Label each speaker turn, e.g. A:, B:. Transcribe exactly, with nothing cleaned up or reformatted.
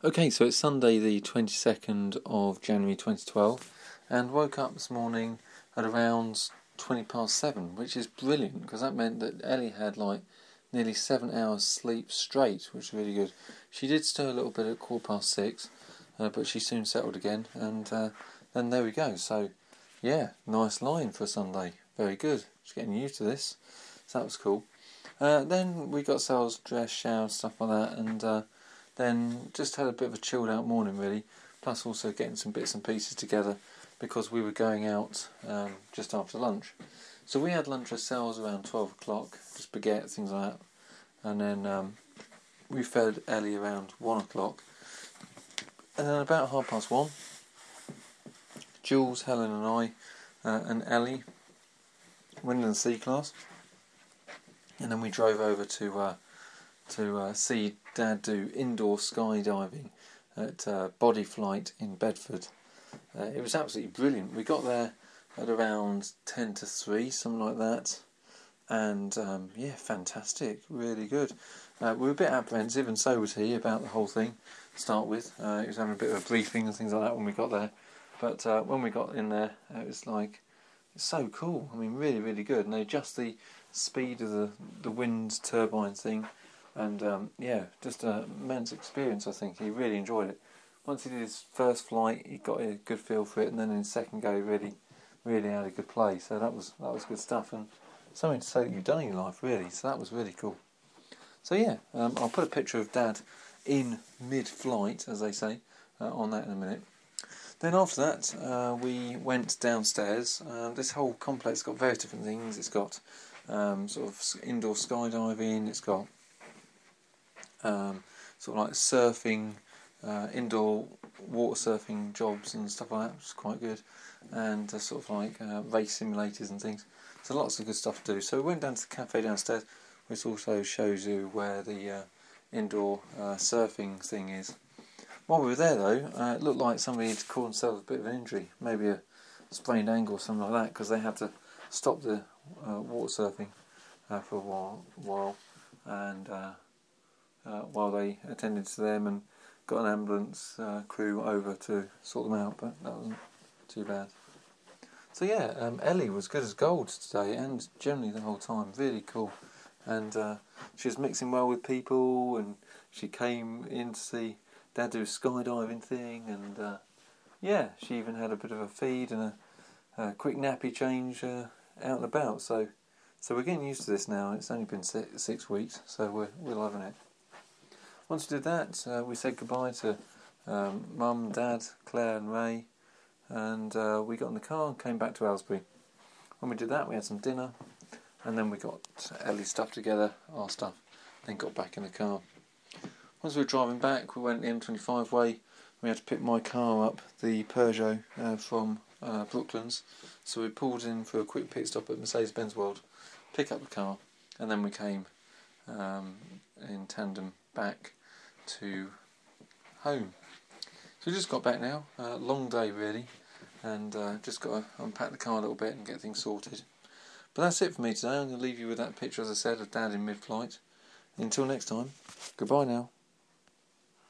A: Okay, so it's Sunday the twenty-second of January twenty twelve, and woke up this morning at around twenty past seven, which is brilliant because that meant that Ellie had like nearly seven hours sleep straight, which is really good. She did stir a little bit at quarter past six, uh, but she soon settled again, and uh, then there we go. So yeah, nice line for a Sunday, very good. She's getting used to this, so that was cool. Uh, then we got ourselves dressed, showered, stuff like that, and uh, then just had a bit of a chilled out morning really, plus also getting some bits and pieces together because we were going out um, just after lunch. So we had lunch ourselves around twelve o'clock, just baguette, things like that, and then um, we fed Ellie around one o'clock, and then about half past one, Jules, Helen and I uh, and Ellie went in the C class, and then we drove over to uh, to uh, see Dad do indoor skydiving at uh, Body Flight in Bedford. Uh, it was absolutely brilliant. We got there at around ten to three, something like that, and um, yeah, fantastic, really good. Uh, we were a bit apprehensive, and so was he, about the whole thing to start with. Uh, he was having a bit of a briefing and things like that when we got there, but uh, when we got in there, it was like, it's so cool. I mean, really, really good. And they adjust the speed of the, the wind turbine thing. And um, yeah, just an immense experience, I think. He really enjoyed it. Once he did his first flight, he got a good feel for it, and then in his second go, really, really had a good play. So that was that was good stuff, and something to say that you've done in your life, really. So that was really cool. So yeah, um, I'll put a picture of Dad in mid-flight, as they say, uh, on that in a minute. Then after that, uh, we went downstairs. Uh, this whole complex has got various different things. It's got um, sort of indoor skydiving. It's got Um, sort of like surfing, uh, indoor water surfing jobs and stuff like that, which is quite good, and uh, sort of like uh, race simulators and things. So lots of good stuff to do. So we went down to the cafe downstairs, which also shows you where the uh, indoor uh, surfing thing is. While we were there though, uh, it looked like somebody had caused themselves a bit of an injury, maybe a sprained ankle or something like that, because they had to stop the uh, water surfing uh, for a while, while and uh, Uh, while they attended to them and got an ambulance uh, crew over to sort them out, but that wasn't too bad. So yeah, um, Ellie was good as gold today, and generally the whole time, really cool. And uh, she was mixing well with people, and she came in to see Dad do a skydiving thing, and uh, yeah, she even had a bit of a feed and a, a quick nappy change uh, out and about. So, so we're getting used to this now. It's only been six, six weeks, so we're we're loving it. Once we did that, uh, we said goodbye to um, Mum, Dad, Claire and Ray, and uh, we got in the car and came back to Aylesbury. When we did that, we had some dinner, and then we got Ellie's stuff together, our stuff, then got back in the car. Once we were driving back, we went the M twenty-five way. We had to pick my car up, the Peugeot, uh, from uh, Brooklands, so we pulled in for a quick pit stop at Mercedes-Benz World, pick up the car, and then we came um, in tandem back to home. So we just got back now, uh, long day really, and uh, just got to unpack the car a little bit and get things sorted. But that's it for me today. I'm going to leave you with that picture, as I said, of Dad in mid-flight. Until next time, goodbye now.